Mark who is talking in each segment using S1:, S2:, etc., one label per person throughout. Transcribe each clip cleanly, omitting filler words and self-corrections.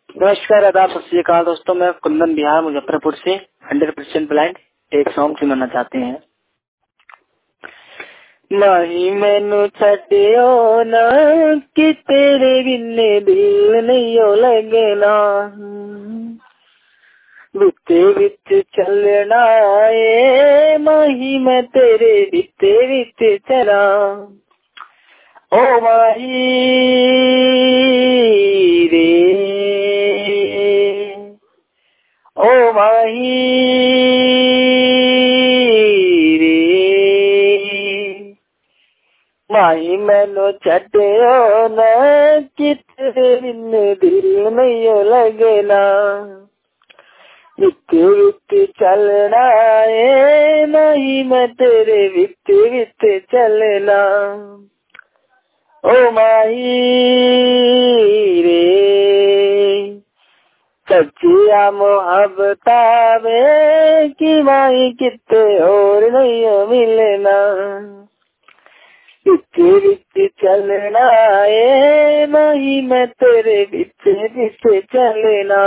S1: नमस्कार, आदाब, सत श्री अकाल दोस्तों। मैं कुंदन बिहार मुजफ्फरपुर से 100% ब्लाइंड एक सॉन्ग सुनाना चाहते हैं। माही मैनू छड्डियो ना कि तेरे बिन्ने दिल नहीं लगना, बिते विच चलना ए माही मैं तेरे बिते विच चला। ओ माही रे, ओ माही रे, माही मैनू छड्डियो ना कि तेरे बिन दिल नहीं लगना, विच विच चलना ए माही मैं तेरे विच विच चलना। ओ माही रे, सच्चिया मोहब्बता में कि माही किते और नहीं मिलना, विच विच चलना ए माही मैं तेरे विच विच चलना।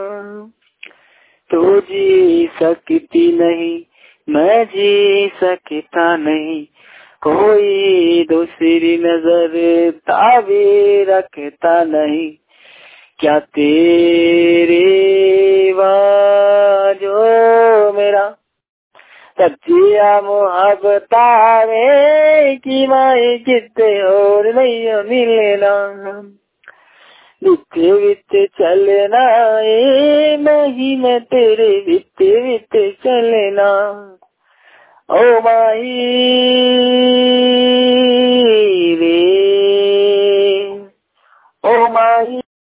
S1: तू जी सकती नहीं, मैं जी सकता नहीं, कोई दूसरी नजर ताबी रखता नहीं। क्या तेरे वाजो मेरा सच्चिया मोहब्बता में कि माही किते और नहीं मिलना, विच विच चलना ए माही मैं तेरे विच विच चलना। ओ माही रे।